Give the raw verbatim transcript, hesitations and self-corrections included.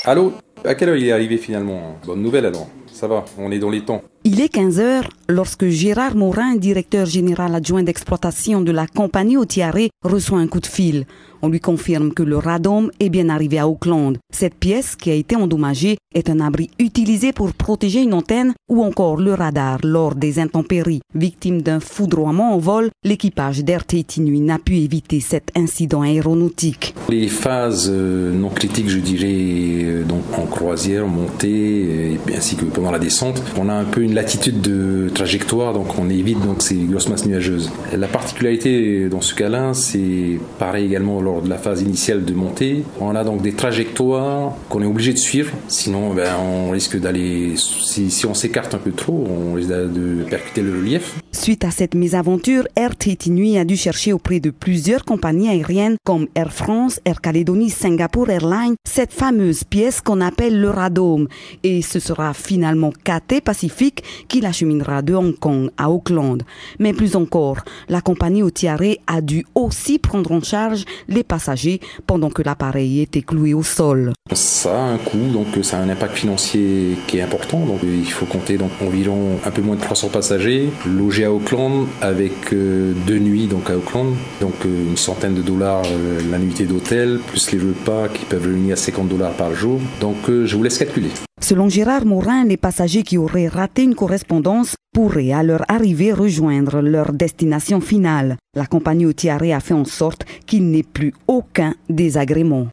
Allô? À quelle heure il est arrivé finalement? Bonne nouvelle alors, ça va, on est dans les temps. Il est quinze heures lorsque Gérard Morin, directeur général adjoint d'exploitation de la compagnie Otiaré, reçoit un coup de fil. On lui confirme que le radome est bien arrivé à Auckland. Cette pièce qui a été endommagée est un abri utilisé pour protéger une antenne ou encore le radar lors des intempéries. Victime d'un foudroiement en vol, l'équipage d'Air Tahiti Nui n'a pu éviter cet incident aéronautique. Les phases euh, non critiques, je dirais, euh, donc en croisière, montée, et, ainsi que pendant la descente, on a un peu une latitude de trajectoire, donc on évite donc ces grosses masses nuageuses. La particularité dans ce cas-là, c'est pareil également lors de la phase initiale de montée. On a donc des trajectoires qu'on est obligé de suivre, sinon ben, on risque d'aller, si, si on s'écarte un peu trop, on risque de percuter le relief. Suite à cette mésaventure, Air Tahiti Nui a dû chercher auprès de plusieurs compagnies aériennes comme Air France, Air Calédonie, Singapore Airlines, cette fameuse pièce qu'on appelle le radome. Et ce sera finalement Cathay Pacific qui l'acheminera de Hong Kong à Auckland. Mais plus encore, la compagnie Otiaré a dû aussi prendre en charge les passagers pendant que l'appareil était cloué au sol. Ça a un coût, donc ça a un impact financier qui est important. Donc il faut compter donc environ un peu moins de trois cents passagers logés à Auckland avec euh, deux nuits donc à Auckland, donc euh, une centaine de dollars euh, la nuitée d'hôtel plus les repas qui peuvent venir à cinquante dollars par jour. Donc euh, je vous laisse calculer. Selon Gérard Morin, les passagers qui auraient raté une correspondance pourraient à leur arrivée rejoindre leur destination finale. La compagnie Otiaré a fait en sorte qu'il n'ait plus aucun désagrément.